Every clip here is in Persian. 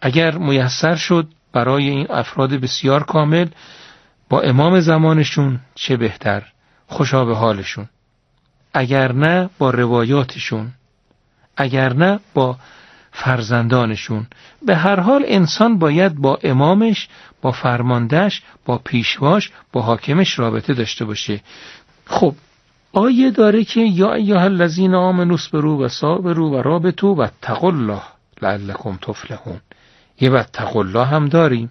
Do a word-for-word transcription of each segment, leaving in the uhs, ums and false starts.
اگر میسر شد برای این افراد بسیار کامل با امام زمانشون چه بهتر، خوشا به حالشون. اگر نه با روایاتشون، اگر نه با فرزندانشون. به هر حال انسان باید با امامش، با فرماندهش، با پیشواش، با حاکمش رابطه داشته باشه. خب آیه داره که یا ایها الذین آمنوا اصبروا و صابروا و رابطوا واتقوا الله لعلکم تفلحون. یه واتقوا الله هم داریم.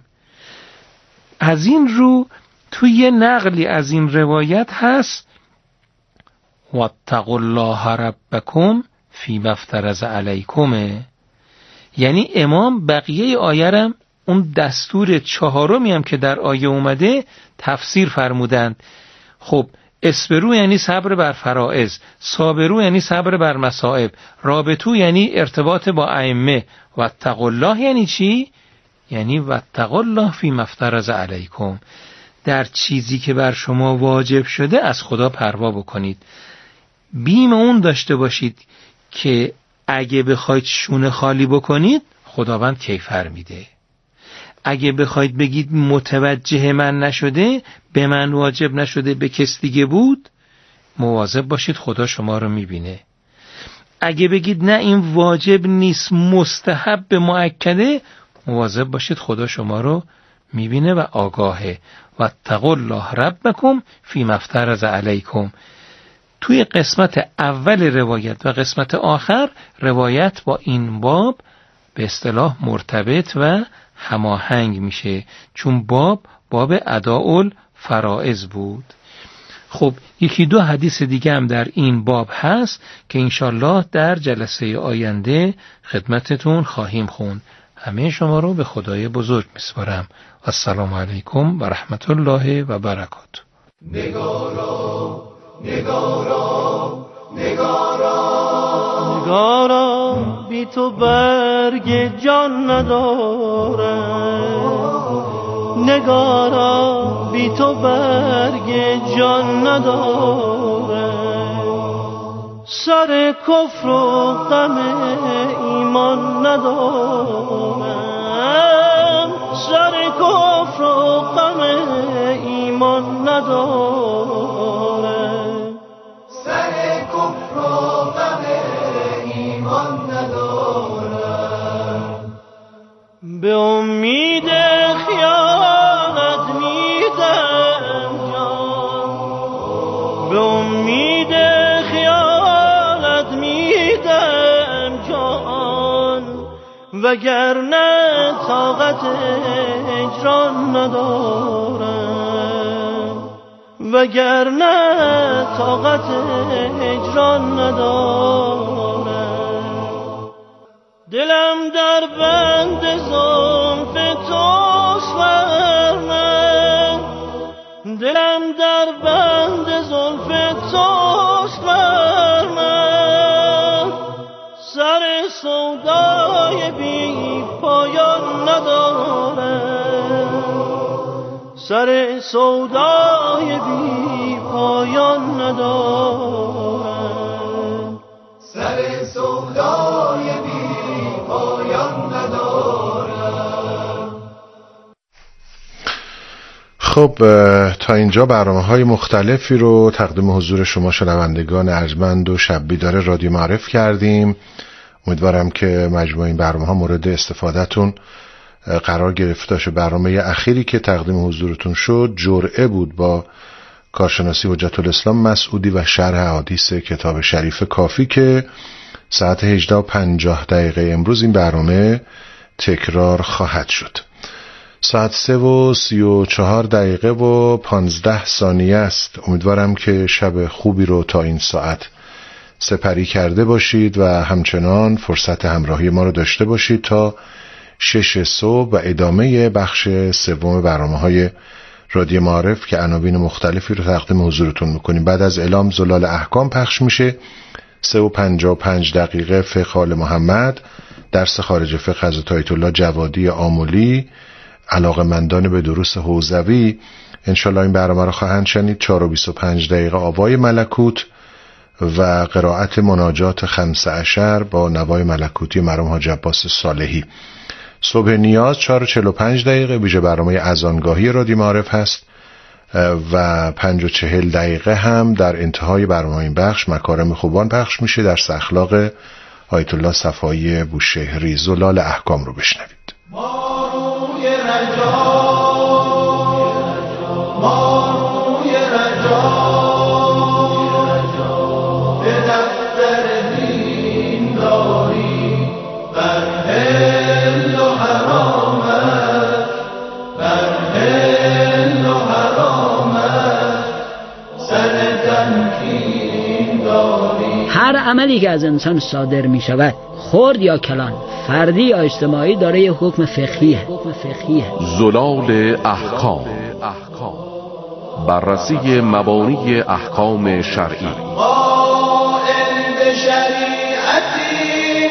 از این رو توی نقلی از این روایت هست واتقوا الله ربکم فیما افترض علیکم. یعنی امام بقیه آیه رم اون دستور چهارمی هم که در آیه اومده تفسیر فرمودند. خب اصبرو یعنی صبر بر فرائض، صابرو یعنی صبر بر مصائب، رابطو یعنی ارتباط با ائمه، واتقوا الله یعنی چی؟ یعنی واتقوا الله فیما افترض علیکم. در چیزی که بر شما واجب شده از خدا پروا بکنید. بیم اون داشته باشید که اگه بخواید شونه خالی بکنید خداوند کیفر میده. اگه بخواید بگید متوجه من نشده، به من واجب نشده، به کس دیگه بود، مواظب باشید خدا شما رو میبینه. اگه بگید نه این واجب نیست، مستحب مؤکده، مواظب باشید خدا شما رو میبینه و آگاهه. واتقوا الله ربکم فیما افترض علیکم. توی قسمت اول روایت و قسمت آخر روایت با این باب به اصطلاح مرتبط و هماهنگ میشه، چون باب باب اداء الفرائض بود. خب یکی دو حدیث دیگه هم در این باب هست که انشالله در جلسه آینده خدمتتون خواهیم خوند. همه شما رو به خدای بزرگ میسپارم. السلام علیکم و رحمت الله و برکاته. نگارا نگارا نگارا نگارا بی تو برگ جان نداره، نگارا بی تو برگ جان نداره، سر کفر و غم ایمان ندارم، سر کفر و غم ایمان ندارم، سر کفر و غم ایمان ندارم، به امید خیانت میدم جان، به امید خیانت میدم جان، وگرنه طاقت هجران ندارم، وگرنه طاقت هجران ندارم. دلم در بند زلف توست ورنه، دلم در بند زلف توست ورنه، سر سودای بی پایان ندارم، سر سودای بی پایان ندارم، سر سودای بی پایان ندارم. خب تا اینجا برنامه‌های مختلفی رو تقدیم حضور شما شنوندگان ارجمند و شب بیدار رادیو معرف کردیم. امیدوارم که مجموع این برنامه‌ها مورد استفادهتون قرار گرفته باشه. برنامه اخیری که تقدیم حضورتون شد جرعه بود با کارشناسی حجت الاسلام مسعودی و شرح احادیث کتاب شریف کافی که ساعت هجده و پنجاه دقیقه امروز این برنامه تکرار خواهد شد. ساعت سه و سی و چهار دقیقه و پانزده ثانیه است. امیدوارم که شب خوبی رو تا این ساعت سپری کرده باشید و همچنان فرصت همراهی ما رو داشته باشید تا شش صبح و ادامه بخش سوم برنامه‌های رادیو معارف که عناوین مختلفی رو تقدیم حضورتون میکنیم. بعد از اعلام زلال احکام پخش میشه. سه و پنجاه و پنج دقیقه فقه آل محمد، درس خارج فقه حضرت آیت الله جوادی آملی، علاقه‌مندان به دروس حوزوی انشالله این برنامه رو خواهند شنید. چهار و بیست و پنج دقیقه آوای ملکوت و قرائت مناجات خمسه عشر با نوای ملکوتی مرحوم حاج عباس صالحی. صبح نیاز چهار و چهل و پنج دقیقه ویژه برنامه اذانگاهی رادیو معارف هست و پنج و چهل دقیقه هم در انتهای برنامه این بخش مکارم خوبان پخش میشه در اخلاق آیت الله صفایی بوشهری. زلال احکام رو بشنوید. ماروی رجا ماروی رجا به دفتر دین داری بر حل و حرامت بر حل و حرامت سر تمکین داری. هر عملی که از انسان صادر می شود، خرد یا کلان، فردی یا اجتماعی، داره یه حکم فقهیه. حکم فقهیه. زلال احکام، بررسی مبانی احکام شرعی. قائل به شریعتی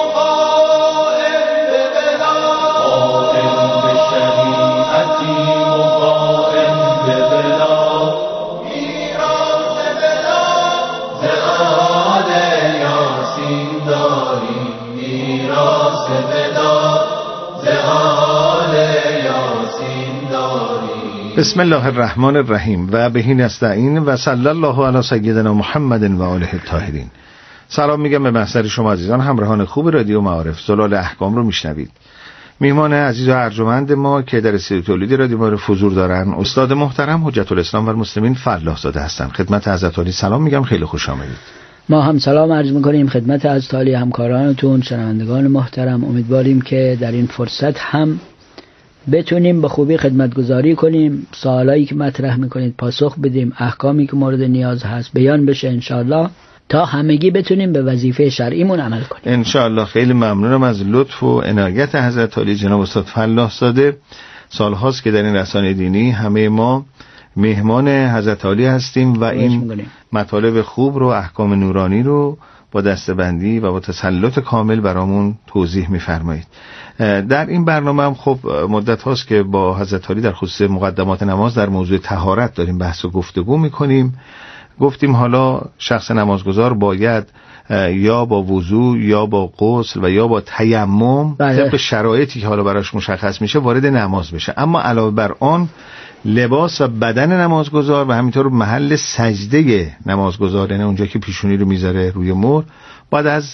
مقائل به بلا قائل به شریعتی مقائل به بلا میراث بلا ز آل یاسین داریم میراث بلا ز آل یاسین داریم. بسم الله الرحمن الرحیم و بهی نستعین و صلی الله علی سیدنا محمد و آله الطاهرین. سلام میگم به محضر شما عزیزان همراهان خوب رادیو معارف. زلال احکام رو میشنوید. میهمان عزیز و ارجمند ما که در استودیو تولید رادیو معارف حضور دارن استاد محترم حجت الاسلام و المسلمین فلاح زاده هستن. خدمت حضرت عالی سلام میگم، خیلی خوش آمدید. ما هم سلام عرض میکنیم خدمت حضرت عالی، همکارانتون، شنوندگان محترم. امیدواریم که در این فرصت هم بتونیم به خوبی خدمتگزاری کنیم، سوالایی که مطرح میکنید پاسخ بدیم، احکامی که مورد نیاز هست بیان بشه انشاءالله، تا همگی بتونیم به وظیفه شرعیمون عمل کنیم انشاءالله. خیلی ممنونم از لطف و عنایت حضرت عالی جناب استاد فلاح زاده. سالهاست که در این رسانه دینی همه ما مهمان حضرت عالی هستیم و این مطالب خوب رو، احکام نورانی رو با دستبندی و با تسلط کامل برامون توضیح می‌فرمایید. در این برنامه هم خب مدت هاست که با حضرت عالی در خصوص مقدمات نماز در موضوع طهارت داریم بحث و گفتگو می‌کنیم. گفتیم حالا شخص نمازگزار باید یا با وضو یا با غسل و یا با تیمم طبق شرایطی که حالا براش مشخص میشه وارد نماز بشه، اما علاوه بر آن لباس و بدن نمازگزار و همینطور محل سجده نمازگزار، یعنی اونجا که پیشونی رو میذاره روی مور، باید از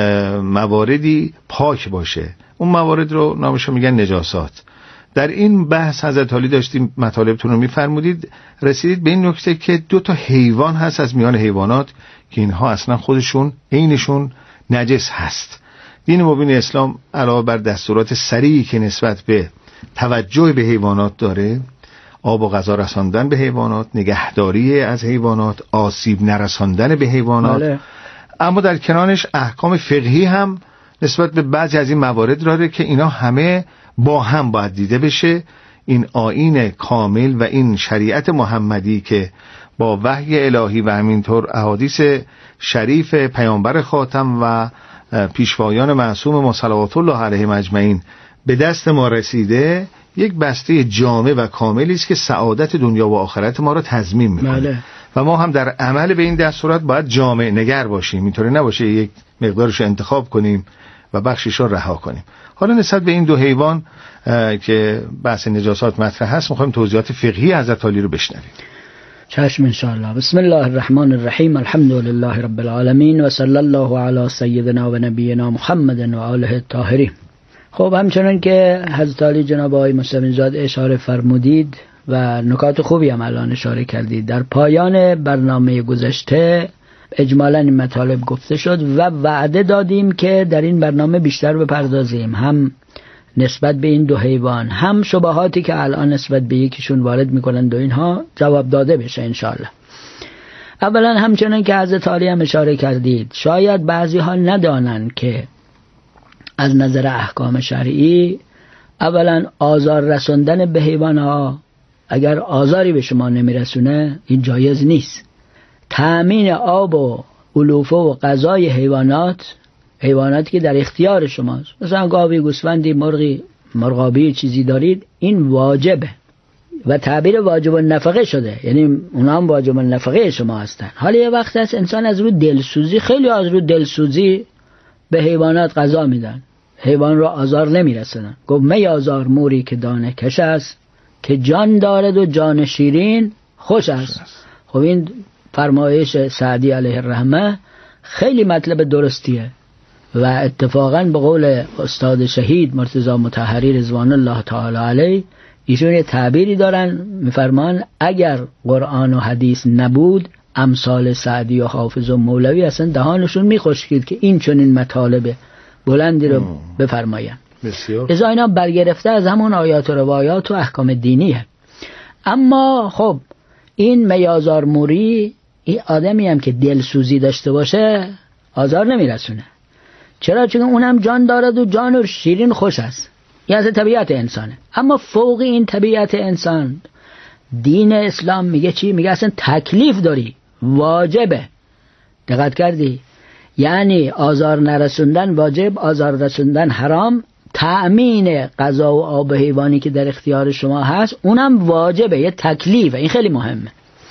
مواردی پاک باشه. اون موارد رو نامشو میگن نجاسات. در این بحث حضرت عالی داشتیم مطالبتون رو میفرمودید، رسیدید به این نکته که دو تا حیوان هست از میان حیوانات که اینها اصلا خودشون عینشون نجس هست. دین مبین اسلام علاوه بر دستورات صریحی که نسبت به توجه به حیوانات داره، آب و غذا رساندن به حیوانات، نگهداری از حیوانات، آسیب نرساندن به حیوانات، بله. اما در کنارش احکام فقهی هم نسبت به بعضی از این موارد داره که اینا همه با هم باید دیده بشه. این آیین کامل و این شریعت محمدی که با وحی الهی و همینطور احادیث شریف پیامبر خاتم و پیشوایان معصوم ما صلوات الله علیهم اجمعین به دست ما رسیده، یک بسته جامع و کاملی است که سعادت دنیا و آخرت ما را تضمین میکنه. بله. و ما هم در عمل به این دستورات باید جامع نگر باشیم، اینطوری نباشه یک مقدارش رو انتخاب کنیم و بخشش رو رها کنیم. حالا نسبت به این دو حیوان که بحث نجاسات مطرح هست میخوایم توضیحات فقهی حضرت عالی رو بشنویم. چشم انشاءالله. بسم الله الرحمن الرحیم، الحمد لله رب العالمین و صلی الله علی سیدنا و نبینا محمد و آله الطاهرین. خب همچنان که حضرت عالی جناب آقای مستمع زاده اشاره فرمودید و نکات خوبی هم الان اشاره کردید، در پایان برنامه گذشته اجمالاً این مطالب گفته شد و وعده دادیم که در این برنامه بیشتر بپردازیم، هم نسبت به این دو حیوان، هم شبهاتی که الان نسبت به یکیشون وارد میکنند و اینها جواب داده بشه انشاءالله. اولا همچنان که حضرت عالی هم اشاره کردید، شاید بعضی ها ندانند که از نظر احکام شرعی اولا آزار رساندن به حیوان ها اگر آزاری به شما نمیرسونه این جایز نیست. تأمین آب و علوفه و غذای حیوانات، حیواناتی که در اختیار شماست، مثلا گاوی، گوسفندی، مرغی، مرغابی چیزی دارید، این واجبه و تعبیر واجب النفقه شده، یعنی اونا هم واجب النفقه شما هستن. حالا یه وقت هست انسان از رو دلسوزی، خیلی از رو دلسوزی به حیوانات غذا میدن، حیوان را آزار نمیرسونن. گفت می آزار موری که دانه کش است، که جان دارد و جان شیرین خوش است. خب این فرمایش سعدی علیه الرحمه خیلی مطلب درستیه و اتفاقا به قول استاد شهید مرتضی مطهری رضوان الله تعالی علیه، ایشون یه تعبیری دارن میفرمان اگر قرآن و حدیث نبود امثال سعدی و حافظ و مولوی اصلا دهانشون میخشکید که این چنین مطالب بلندی رو بفرماین. بسیار ازا اینا برگرفته از همون آیات و روایات و احکام دینیه. اما خب این میازار موری، این آدمی هم که دلسوزی داشته باشه آزار نمیرسونه. چرا؟ چون اونم جان دارد و جان و شیرین خوش است. این از طبیعت انسانه. اما فوق این طبیعت انسان دین اسلام میگه چی؟ میگه اصلا تکلیف داری، واجبه. دقت کردی؟ یعنی آزار نرسوندن واجب، آزار رسوندن حرام. تأمین غذا و آب حیوانی که در اختیار شما هست اونم واجبه، یه تکلیفه. این خیلی مهمه.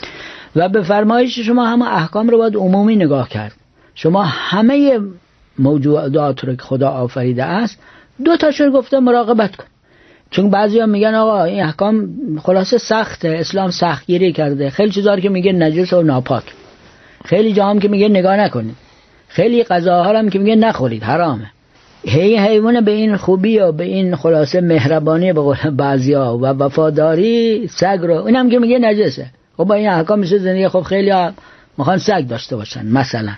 و به فرمایش شما همه احکام رو باید عمومی نگاه کرد. شما همه موجودات رو که خدا آفریده است دو تاشون گفته مراقبت کن. چون بعضیا میگن آقا این احکام خلاصه سخته، اسلام سختگیری کرده، خیلی چیزا رو که میگه نجس و ناپاک، خیلی جا هم که میگه نگاه نکنید، خیلی غذاها هم که میگه نخورید حرامه. هی حیوان به این خوبی و به این خلاصه مهربانی به قول بعضیا و وفاداری سگ رو اینم که میگه نجسه. خب با این احکام میشه زندگی. خب خیلی ها میخوان سگ داشته باشن مثلا.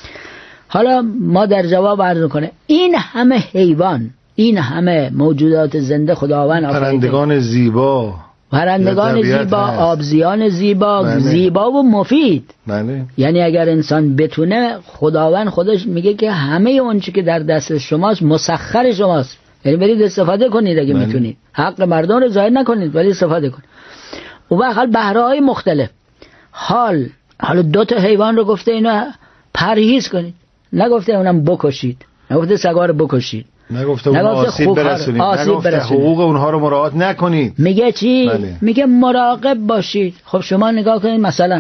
حالا ما در جواب عرض میکنه این همه حیوان، این همه موجودات زنده خداوند آفریده، پرندگان زیبا، پرندگان زیبا، آبزیان زیبا، بله. زیبا و مفید. بله. یعنی اگر انسان بتونه، خداوند خودش میگه که همه اون چی که در دست شماست مسخر شماست، یعنی برید استفاده کنید اگه بله. میتونید. حق مردم رو ضایع نکنید ولی استفاده کنید. و به حال بهره‌های مختلف. حال حالا دو تا حیوان رو گفته اینا پرهیز کنید، نگفته اونم بکشید، نگفته سگا رو بکشید، نگفته اون آسیب برسونید، نگفته حقوق اونها رو مراعات نکنید. میگه چی؟ بله. میگه مراقب باشید. خب شما نگاه کنید مثلا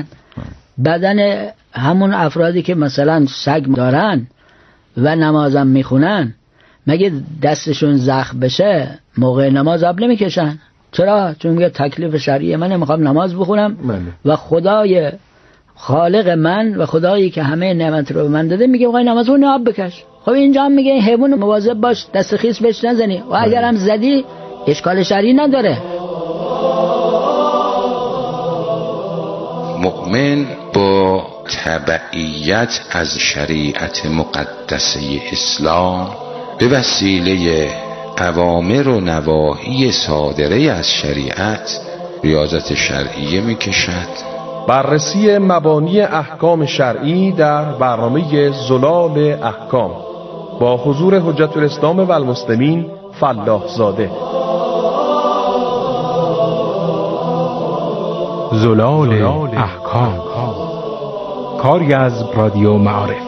بدن همون افرادی که مثلا سگ دارن و نمازم میخونن، مگه دستشون زخم بشه موقع نماز آب نمیکشن؟ چرا؟ چون میگه تکلیف شرعی من نمیخوام نماز بخونم بله. و خدای خالق من و خدایی که همه نعمت رو به من داده میگه آقا نماز اون آب بکش. خب اینجا هم میگه حیوان مواظب باش، دست خیس بهش نزنی و اگر هم زدی اشکال شرعی نداره. مؤمن با تبعیت از شریعت مقدسه اسلام به وسیله اوامر و نواهی صادره از شریعت ریاضت شرعیه میکشد. بررسی مبانی احکام شرعی در برنامه زلال احکام با حضور حجت الاسلام و المسلمین فلاح زاده. زلال احکام، کاری از رادیو معارف.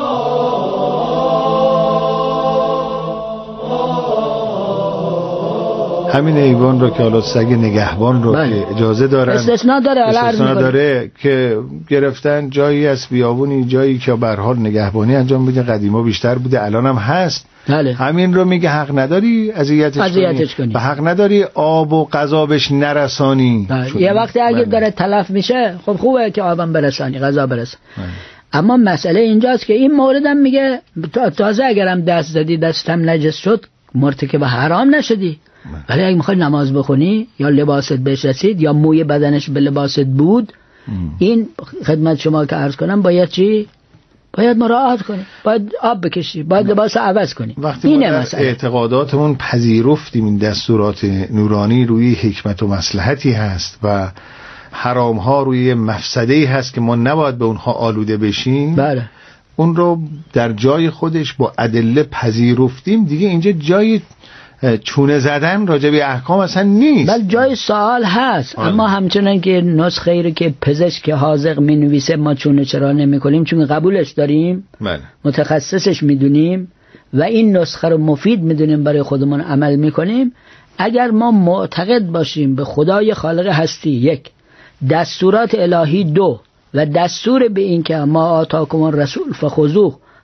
همین حیوان رو که حالا سگ نگهبان رو بله. که اجازه دارن استثناء داره، استثناء داره که گرفتن جایی از بیابونی، جایی که به هر حال نگهبانی انجام بده، قدیما بیشتر بوده الان هم هست بله. همین رو میگه حق نداری اذیتش کنی، به حق نداری آب و غذا بهش نرسانی. یه وقتی اگه داره تلف میشه خب خوبه که آبم برسانی، غذا برسانی. اما مسئله اینجاست که این موردم میگه تازه اگرم دست زدی دستم نجس شد مرتکب حرام نشدی، ولی اگه میخوای نماز بخونی یا لباست بهش رسید یا موی بدنش به لباست بود ام. این خدمت شما که عرض کنم باید چی؟ باید مراعات کنی، باید آب بکشی، باید لباس عوض کنی. وقتی ما در اعتقاداتمون پذیرفتیم این دستورات نورانی روی حکمت و مصلحتی هست و حرام ها روی مفسده‌ای هست که ما نباید به اونها آلوده بشیم بله. اون رو در جای خودش با ادله پذیرفتیم، دیگه اینجا جای چونه زدن راجع به احکام اصلا نیست. بل جای سوال هست آه. اما همچنان که نسخه رو که پزشک حاذق می نویسه ما چونه چرا نمی کنیم؟ چون قبولش داریم بله. متخصصش میدونیم و این نسخه رو مفید میدونیم برای خودمون عمل میکنیم. اگر ما معتقد باشیم به خدای خالق هستی یک، دستورات الهی دو، و دستور به این که ما آتاکم الرسول فخذوه،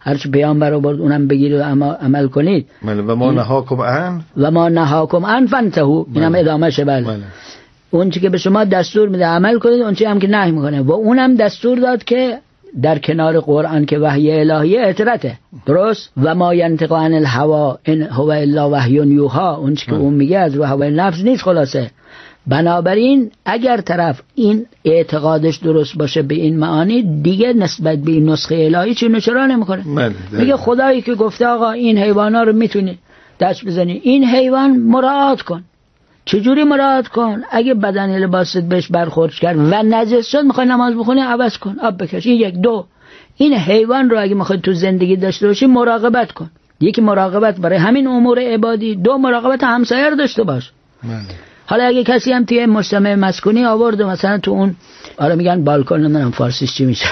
هرچی پیامبر آورد اونم بگیرید و عمل کنید. بله. و ما نهاکم عن و ما نهاکم عن فانتهوا، اینم ادامهشه. بله. بله. اون چی که به شما دستور میده عمل کنید، اون چی هم که نهی میکنه. و اونم دستور داد که در کنار قرآن که وحی الهی اطرته، درست؟ و ما ینطق عن الهوی ان هو الا وحی یوحی، اون چی که اون میگه از روح هوای نفس نیست. خلاصه بنابراین اگر طرف این اعتقادش درست باشه به این معانی، دیگه نسبت به این نسخه الهی چی نشرا نمیکنه. میگه خدایی که گفته آقا این حیوانا رو میتونی دست بزنی، این حیوان مراعات کن. چجوری مراعات کن؟ اگه بدن لباست بهش برخورد کرد و نجس شد، میخوای نماز بخونی، عوض کن، آب بکش. این یک. دو، این حیوان رو اگه میخوای تو زندگی داشته باشی، مراقبت کن. یکی مراقبت برای همین امور عبادی، دو مراقبت همسایه رو داشته باش. من. حالا اگه کسی هم توی مجتمع مسکونی آورد مثلا تو اون، آره میگن بالکن، نمیدونم فارسیش چی میشه،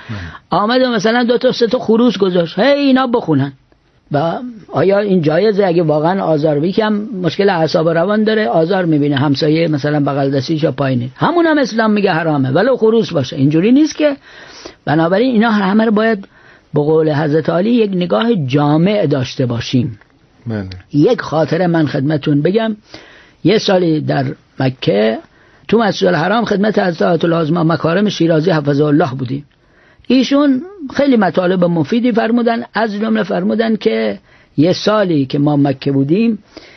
آمده مثلا دو تا سه تا خروس گذاشت، هی اینا بخونن، و آیا این جایزه؟ اگه واقعا آزار بی که هم مشکل اعصاب روان داره، آزار میبینه همسایه مثلا بغل دستیش یا پایینی، همون هم اسلام میگه حرامه ولو خروس باشه. اینجوری نیست که. بنابراین اینا همه رو باید به قول حضرت علی یک نگاه جامع داشته باشیم. من. یک خاطره من خدمتون بگم. یه سالی در مکه تو مسجد الحرام خدمت حضرت آیت العظما مکارم شیرازی حفظه الله بودیم. ایشون خیلی مطالب مفیدی فرمودن، از جمله فرمودن که یه سالی که ما مکه بودیم،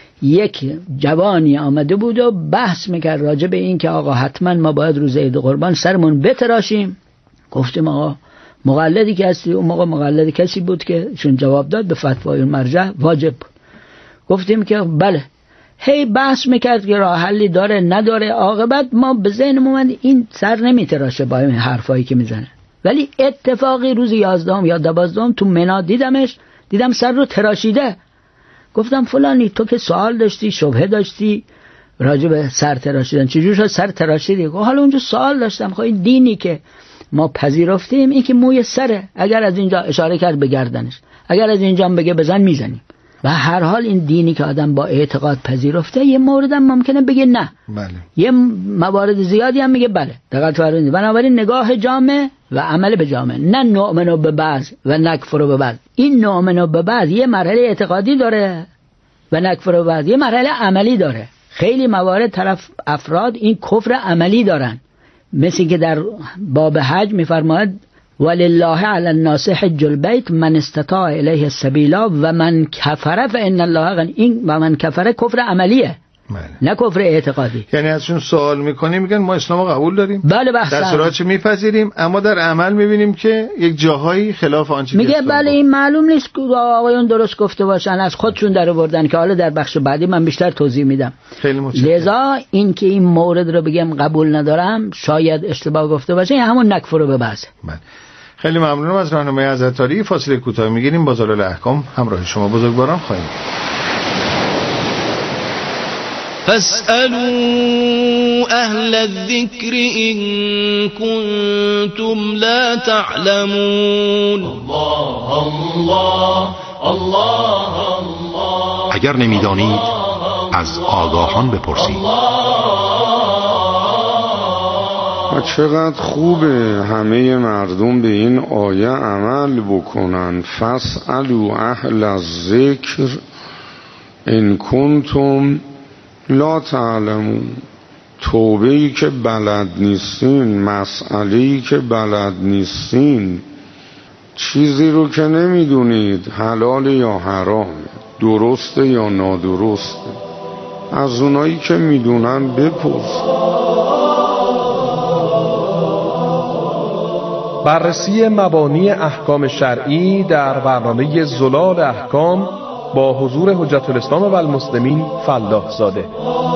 یک جوانی آمده بود و بحث میکرد راجع به این که آقا حتما ما باید روز عید قربان سرمون بتراشیم. گفتیم آقا مقلدی که هستی؟ اون موقع مقلد کسی بود که چون جواب داد به فتوای مرجع واجب بود. گفتیم که بله. هی بحث میکرد که راه حلی داره نداره. عاقبت ما به ذهنمون اومد این سر نمیتراشه با این حرفایی که میزنه. ولی اتفاقی روز یازدهم یا دوازدهم تو منا دیدمش، دیدم سر رو تراشیده. گفتم فلانی تو که سوال داشتی، شبهه داشتی راجع به سر تراشیدن، چجوری شد سر تراشیدی؟ گفت حالا اونجا سوال داشتم، خب این دینی که ما پذیرفتیم این که موی سره، اگر از اینجا اشاره کرد به گردنش، اگر از اینجا بگه بزن میزنیم. و هر حال این دینی که آدم با اعتقاد پذیرفته، یه موردم ممکنه بگه نه، بله. یه موارد زیادی هم میگه بله. دقت فرمودید. بنابراین نگاه جامع و عمل به جامع، نه نؤمن به بعض و نکفر به بعض. این نؤمن به بعض یه مرحله اعتقادی داره و نکفر به بعض یه مرحله عملی داره. خیلی موارد طرف افراد این کفر عملی دارن، مثل که در باب حج میفرماید ولله علی الناس حج البیت من استطاع الیه السبیل و من کفر فان الله غنی. این و من کفر کفر عملیه، بله. نه کفر اعتقادی. یعنی ازشون سوال میکنیم میگن ما اسلام قبول داریم، بله بحث در صورتش میپذیریم، اما در عمل میبینیم که یک جاهایی خلاف آنچه میگه بله این معلوم نیست که آقایون درست گفته باشن، از خودشون در آوردن، که حالا در بخش بعدی من بیشتر توضیح میدم. خیلی متشکرم. لذا این که این مورد رو بگم قبول ندارم، شاید اشتباه گفته باشه، همون نکفر رو به بعض. بله. خیلی ممنونم از راهنمایی حضرت علی. فاصله کوتاه میگیریم، با زلال احکام همراه شما بزرگواران خواهیم. فاسألوا أهل الذكر إن كنتم لا تعلمون. الله الله الله الله. اگر نمیدانید از آگاهان بپرسید. و چقدر خوبه همه مردم به این آیه عمل بکنن. فاسألوا اهل الذکر ان کنتم لا تعلمون. توبه‌ای که بلد نیستین، مسئله‌ای که بلد نیستین، چیزی رو که نمیدونید حلال یا حرام، درسته یا نادرسته، از اونایی که میدونن بپرسید. بررسی مبانی احکام شرعی در برنامه زلال احکام با حضور حجت الاسلام و المسلمین فلاح زاده.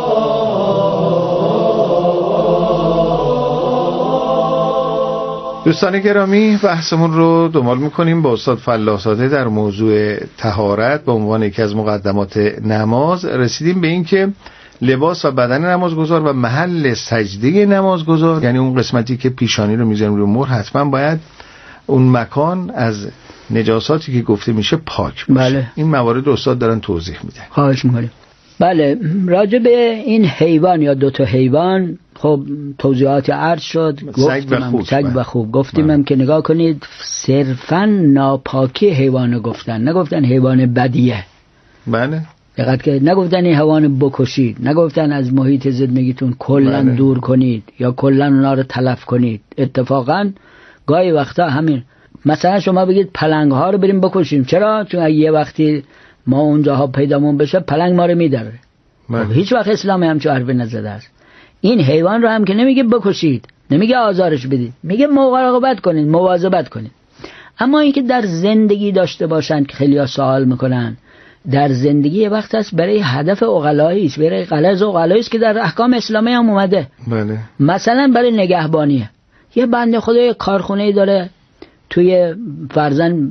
دوستان گرامی، بحثمون رو دنبال میکنیم با استاد فلاح زاده در موضوع طهارت به عنوان یکی از مقدمات نماز. رسیدیم به این که لباس و بدن نمازگزار و محل سجده نمازگزار، یعنی اون قسمتی که پیشانی رو میذاریم روی مهر، حتما باید اون مکان از نجاساتی که گفته میشه پاک باشه. بله. این موارد استاد دارن توضیح میدن. خواهش میکنیم. بله، راجع به این حیوان یا دوتا حیوان خب توضیحات عرض شد، سگ و خوک سگ و خوک گفتیم هم که نگاه کنید صرفا ناپاکی حیوان گفتن، نگفتن حیوان بدیه. بله دقت که نگفتن این حیوان بکشید، نگفتن از محیط زندگیتون کلا بله. دور کنید یا کلا اونا رو تلف کنید. اتفاقا گاهی وقتا همین، مثلا شما بگید پلنگ ها رو بریم بکشیم، چرا؟ چون یه وقتی ما اونجاها پیدامون بشه پلنگ ما رو میدره. بله. هیچ وقت اسلام همچون حرفی نزده است. این حیوان رو هم که نمیگه بکشید، نمیگه آزارش بدید، میگه مراقبت کنید، مواظبت کنید. اما اینکه در زندگی داشته باشند که خیلی ها سوال میکنن، در زندگی وقت است برای هدف عقلایی است، برای غرض عقلایی است که در احکام اسلامی هم اومده. بله. مثلا برای نگهبانیه. یه بنده خدای کارخونه‌ای داره توی فرزن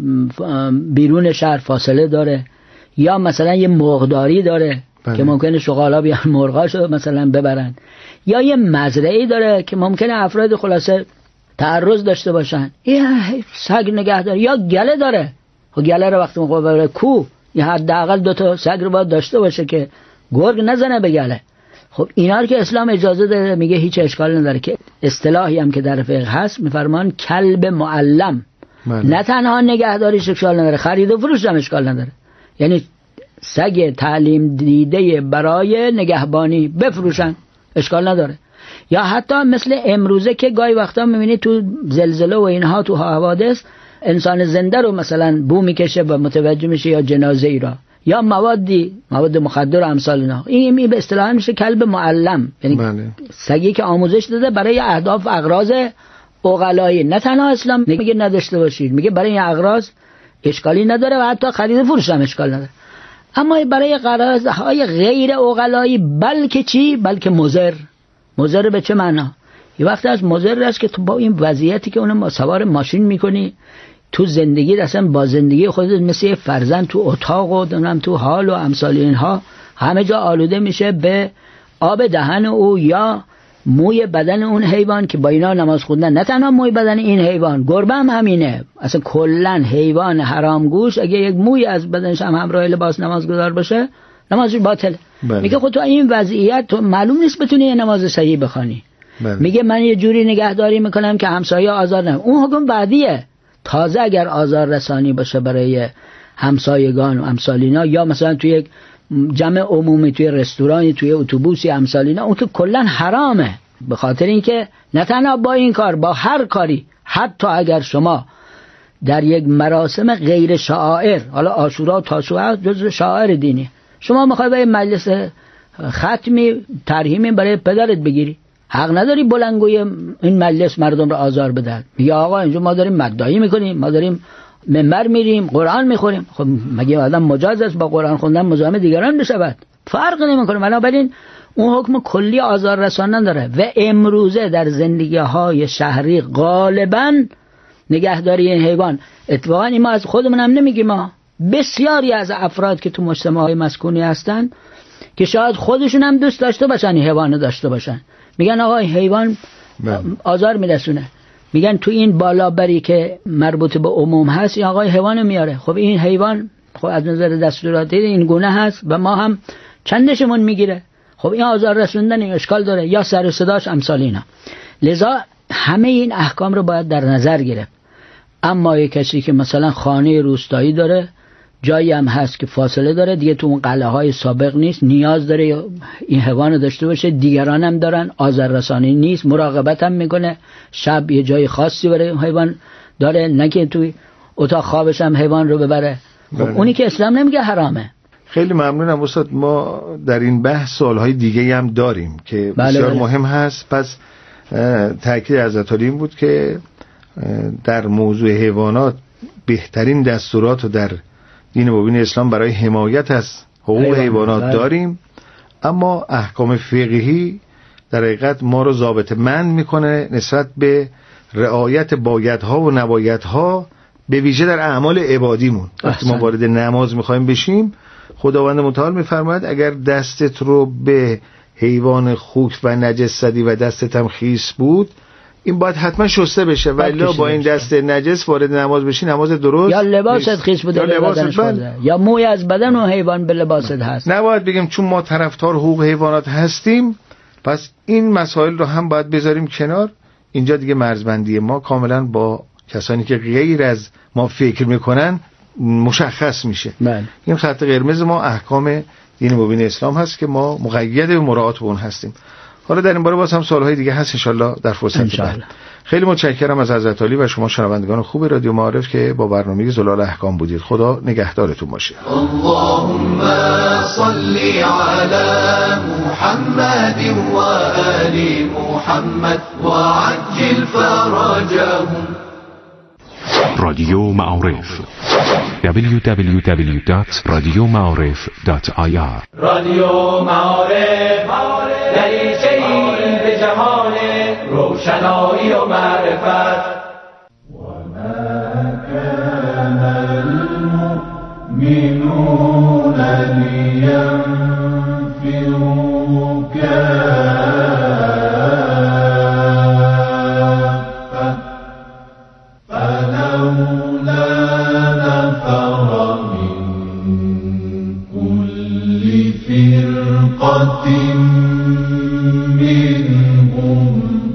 بیرون شهر فاصله داره، یا مثلا یه مرغداری داره بله. که ممکنه شغالا بیان مرغاشو مثلا ببرن، یا یه مزرعه‌ای داره که ممکنه افراد خلاصه تعرض داشته باشن، یه سگ نگهداری، یا گله داره. خب گله رو وقتی مقابل کو یا حداقل دو تا سگ رو باید داشته باشه که گرگ نزنه به گله. خب اینا رو که اسلام اجازه داره، میگه هیچ اشکال نداره، که اصطلاحی هم که در فقه هست میفرمان کلب معلم. بله. نه تنها نگهداریش اشکال نداره، خرید و فروش هم اشکال نداره. یعنی سگ تعلیم دیده برای نگهبانی بفروشن، اشکال نداره. یا حتی مثل امروزه که گاهی وقتا میبینید تو زلزله و اینها تو حوادث انسان زنده رو مثلا بو میکشه و متوجه میشه، یا جنازه ای را، یا موادی مواد مخدر و امثال اینا. این به اصطلاح میشه کلب معلم، یعنی بله. سگی که آموزش داده برای اهداف و اغراض عقلایی. نه تنها اسلام میگه نداشته باشید، میگه برای این اغراض اشکالی نداره و حتی خرید فروش هم اشکال نداره. اما برای غرضهای غیر عقلایی بلکه چی؟ بلکه مضر. مضر به چه معنا؟ یه وقت از مضر است که تو با این وضعیتی که اونم سوار ماشین میکنی تو زندگی، اصلا با زندگی خودت مثل فرزند تو اتاق و دونم تو حال و امثال اینها همه جا آلوده میشه به آب دهن او یا موی بدن اون حیوان که با اینا نماز خوندن. نه تنها موی بدن این حیوان، گربه هم همینه. اصلا کلا حیوان حرامگوش اگه یک موی از بدنش هم همراه لباس نمازگزار باشه نمازش باطل. بله. میگه خود تو این وضعیت تو معلوم نیست بتونی یه نماز صحیح بخوانی. بله. میگه من یه جوری نگهداری میکنم که همسایه آزار نکنه. اون حکم بعدیه. تازه اگر آزار رسانی باشه برای همسایگان و امثالینا، یا مثلا توی یک جمع عمومی، توی رستورانی، توی اتوبوسی امثالینا، اون که کلا حرامه. به خاطر اینکه نه تنها با این کار، با هر کاری، حتی اگر شما در یک مراسم غیر شعائر، حالا عاشورا و تاسوعا جز شعائر دینی، شما میخوای به مجلس ختمی ترحیمی برای پدرت بگیری، حق نداری بلنگوی این مجلس مردم رو آزار بدن. میگه آقا اینجا ما داریم مدعی میکنیم، ما داریم منبر میریم، قرآن میخوریم. خب مگه آدم مجاز است با قرآن خوندن مزاحم دیگران بشود؟ فرق نمیکنه. بنابراین اون حکم کلی آزار رساندن داره. و امروزه در زندگی های شهری غالبا نگهداری این حیوان، اتفاقا این ما از خودمون هم نمیگیم، ما بسیاری از افراد که تو مجتمع های مسکونی هستن که شاید خودشون هم دوست داشته باشن این حیوان داشته باشن، میگن آقا حیوان آزار میرسونه، میگن تو این بالابری که مربوط به عموم هست این آقای حیوان میاره. خب این حیوان خب از نظر دستوراتی این گونه هست و ما هم چندشمون میگیره. خب این آزار رسوندن این اشکال داره، یا سر و صداش امثال اینا. لذا همه این احکام رو باید در نظر گرفت. اما یک کسی که مثلا خانه روستایی داره، جایی هم هست که فاصله داره، دیگه تو اون قلعه های سابق نیست، نیاز داره این حیوان رو داشته باشه، دیگران هم دارن، آزار رسانی نیست، مراقبت هم میکنه، شب یه جای خاصی برای حیوان داره، نه که توی اتاق خوابش هم حیوان رو ببره. خب اونی که اسلام نمیگه حرامه. خیلی ممنونم استاد. ما در این بحث سوالهای دیگه هم داریم که بله بسیار بله. مهم هست. پس تاکید حضرت علی این بود که در موضوع حیوانات بهترین دستورات رو در دین مبین اسلام برای حمایت از حقوق حیوانات داریم، اما احکام فقهی در حقیقت ما رو ضابطه‌مند میکنه نسبت به رعایت بایدها و نبایدها، به ویژه در اعمال عبادیمون. وقتی ما وارد نماز میخوایم بشیم، خداوند متعال میفرماید اگر دستت رو به حیوان خوک و نجس زدی و دستت هم خیس بود، این باید حتما شسته بشه، ولی با این دست نجس وارد نماز بشی نماز درست یا لباست خیس بوده یا بدنش بوده یا موی از بدن و حیوان به لباست هست. نباید بگیم چون ما طرفدار حقوق حیوانات هستیم پس این مسائل رو هم باید بذاریم کنار. اینجا دیگه مرزبندی ما کاملا با کسانی که غیر از ما فکر میکنن مشخص میشه. بله. این خط قرمز ما احکام دین مبین اسلام هست که ما مقید به مراعات به اون هستیم. حالا در این باره باز هم سوالهای دیگه هست ان شاءالله در فرصت بعد. خیلی متشکرم از حضرت علی و شما شنوندگان خوب رادیو معارف که با برنامه زلال احکام بودید. خدا نگهدارتون باشه. اللهم صل علی محمد و آل محمد و عجل فرجهم. رادیو معارف دبلیو دبلیو دبلیو دات رادیو معارف دات آی آر. رادیو معارف دریچه‌ای به جهان روشنایی و معرفت. و ما کان المؤمنون لینفروا کافة فلولا نفر من كل فرقة منهم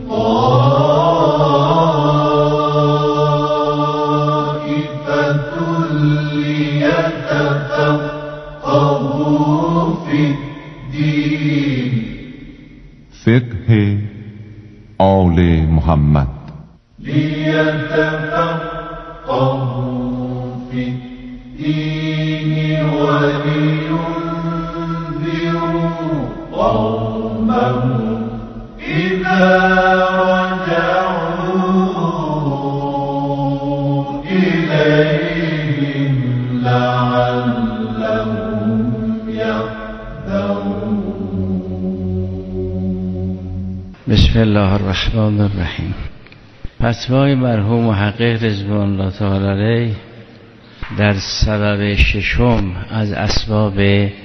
طائفة ليتفقهوا في الدين. فقه آل محمد. ليتفقهوا في الدين ولينذروا قومهم إذا رجعوا إليهم لعلهم يحذرون. بسم الله الرحمن الرحیم. فتوای مرحوم محقق رضوان الله تعالی علیه در سبب ششم از اسباب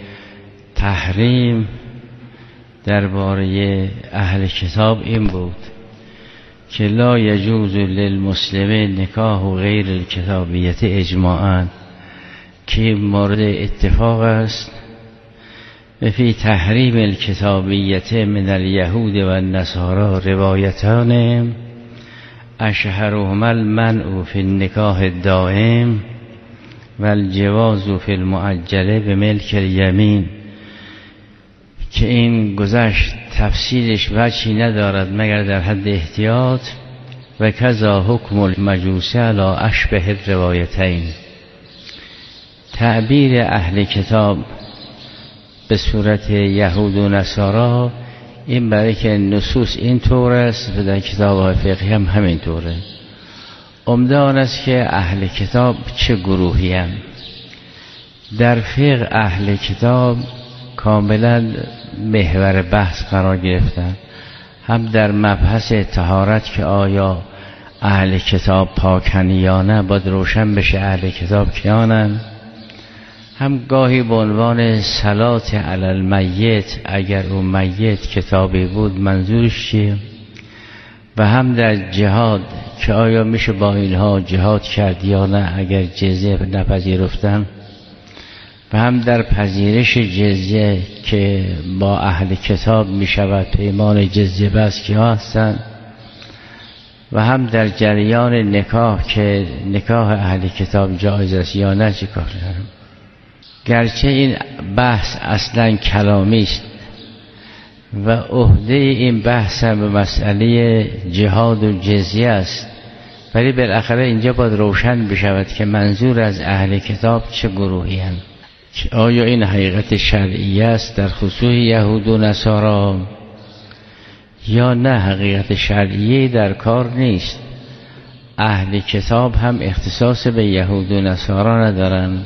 تحریم درباره اهل کتاب این بود که لا یجوز للمسلمین نکاح غیر الکتابیت اجماعاً، که مورد اتفاق است. و فی تحریم الکتابیت من الیهود و النصارى روایتان اشهرهما المنع فی النکاح الدائم و الجواز فی المعجله به ملک الیمین، که این گذشت تفصیلش وجهی ندارد مگر در حد احتیاط. و کذا حکم المجوسی علی اشبه الروایتین. تعبیر اهل کتاب به صورت یهود و نصارا این برای که نصوص این طور است و در کتاب فقهی هم همین طوره. عمده آن است که اهل کتاب چه گروهی هم. در فقه اهل کتاب کاملا محور بحث قرار گرفتن، هم در مبحث طهارت که آیا اهل کتاب پاکن یا نه باید روشن بشه اهل کتاب کیانن، هم گاهی به عنوان صلات علی المیت اگر اون میت کتابی بود منظورش چیه، و هم در جهاد که آیا میشه با اینها جهاد کرد یا نه اگر جزیه نپذیرفتن، و هم در پذیرش جزیه که با اهل کتاب میشود پیمان جزیه بس که ها هستن، و هم در جریان نکاح که نکاح اهل کتاب جایز است یا نه چه کار دارم. گرچه این بحث اصلا کلامی است و عهده این بحث هم به مسئله جهاد و جزیه است، ولی بالاخره اینجا باید روشن بشود که منظور از اهل کتاب چه گروهی هستند، که آیا این حقیقت شرعی است در خصوص یهود و نصارا یا نه حقیقت شرعی در کار نیست. اهل کتاب هم اختصاص به یهود و نصارا ندارند.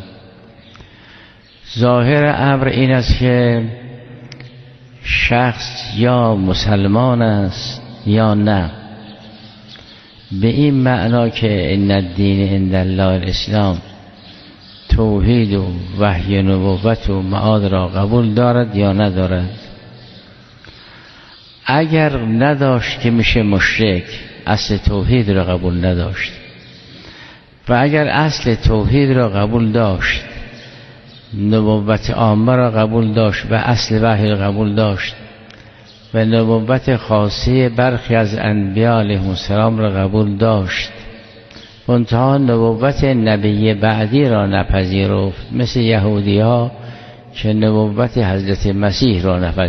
ظاهر امر این است که شخص یا مسلمان است یا نه، به این معنا که ان الدین عند الله الاسلام، توحید و وحی نبوت و معاد را قبول دارد یا ندارد. اگر نداشت که میشه مشرک، اصل توحید را قبول نداشت، و اگر اصل توحید را قبول داشت، نبوت عامه را قبول داشت و اصل وحی را قبول داشت، و نبوت خاصه برخی از انبیاء علیهم السلام را قبول داشت، منتها نبوت نبی بعدی را نپذیرفت، مثل یهودی ها که نبوت حضرت مسیح را نپذیرفت.